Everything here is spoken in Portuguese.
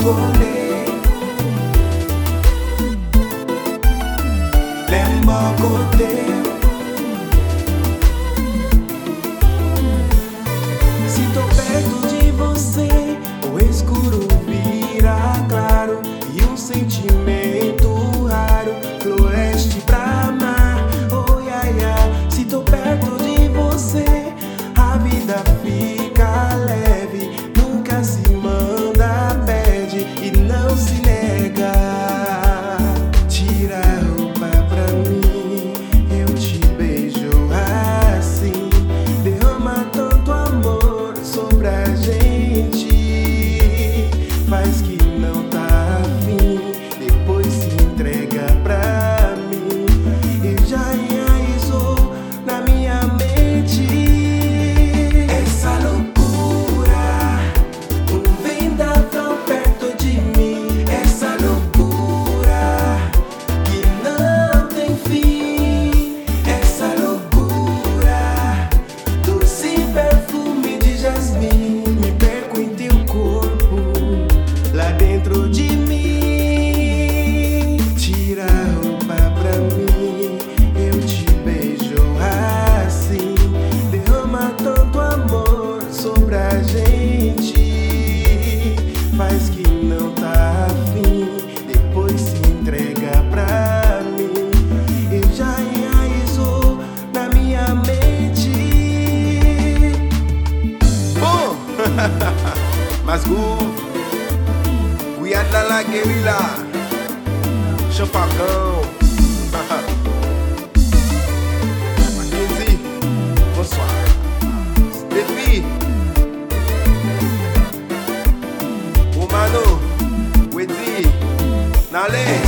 congolais. Lembra côté. Se tô perto de você, o escuro vira claro e um sentimento raro floresce pra amar. Oh, yeah, yeah. Se tô perto de você, a vida fica leve, nunca se manda, pede e não se nega. Tira a roupa pra mim, eu te beijo assim, derrama tanto amor sobre a gente, faz que não tá afim, depois se entrega pra mim. Eu já enraizou na minha mente essa loucura, um vendaval perto de mim, essa loucura que não tem fim, essa loucura, doce perfume de jasmim, me perco em teu corpo, lá dentro de mim. Tira a roupa pra mim, eu te beijo assim, derrama tanto amor sobre a gente, faz que não tá afim, depois se entrega pra mim. Eu já enraizou na minha mente. Bon, mas we are la guerrilla, Chapacão, Mackenzie, bonsoir, Steffi, Romano, Wedzi, Nale.